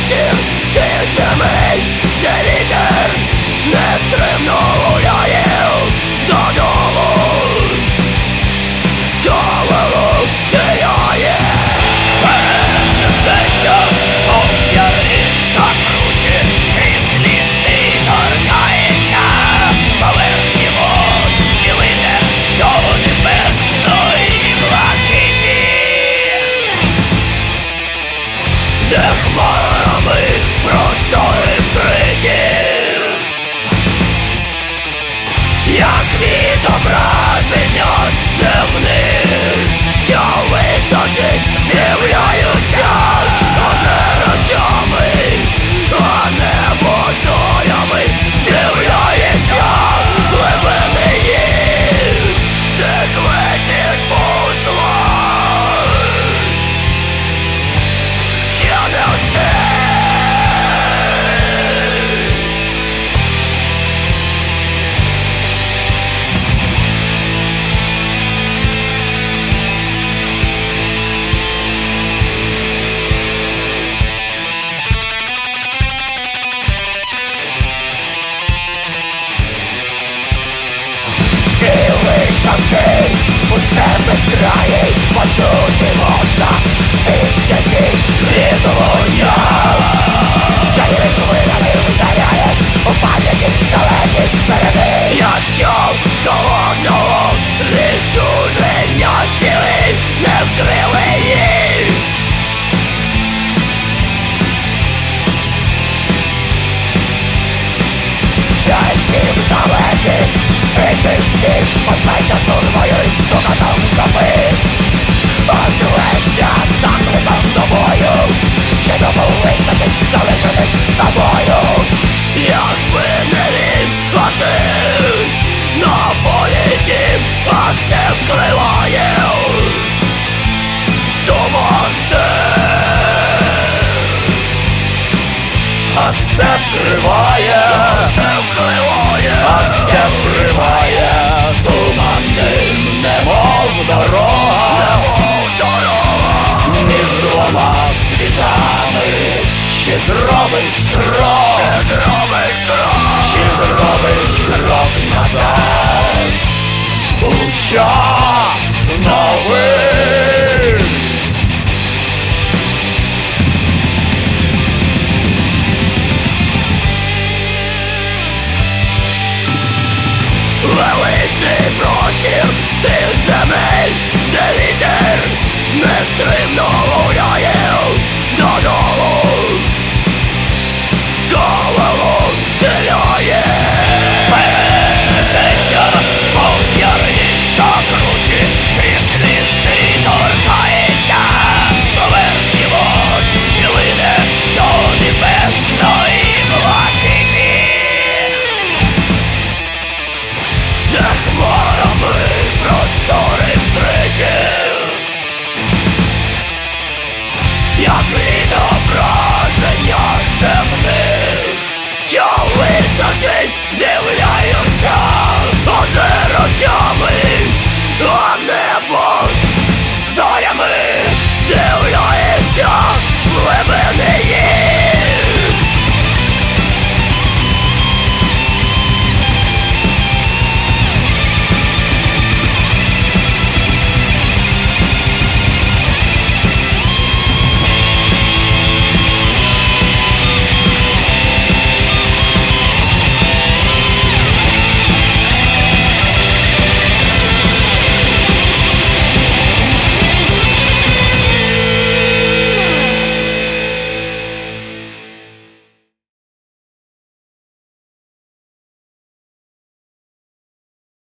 простір тих земель, де вітер нестримно гуляє додолу, голову стріляє. Перенесеться повз яри та круче, крізь ліси торкається поверхні вод і лине до небесної блакиті, де хмарами простори вкриті, як відображення земних, що височить являються не речами, а небо зорями являється глибини їх, де квітить пусла. Я не встиг. Лишавши пусте безкраї, почути можна тих часів відлуння, що й хвилями вдаряє у пам'яті далекі береги. Я чув холодного відчуження стіли, не вкрили їх. Щастів далеких відпустив, послайся сурмою і стукатом копит. Озветься закликом до бою, чи тому вистачить залишитись собою. Якби не він, а ти на полі дім, а не вкриває туманти, а степ криває, а степ криває туманним, немов дорога, між двома світами. Чи зробиш крок, чи зробиш крок назад у час новий? Величний простір тих земель, де вітер нестримно гуляє додолу, голову стріляє. Перенесеться повз яри та круче, крізь ліси торкається поверхні вод і лине до небесної блакиті, де хмарами простори вкриті, як відображення земних, що височить з'являються озерочами, а небо зорями дивляється.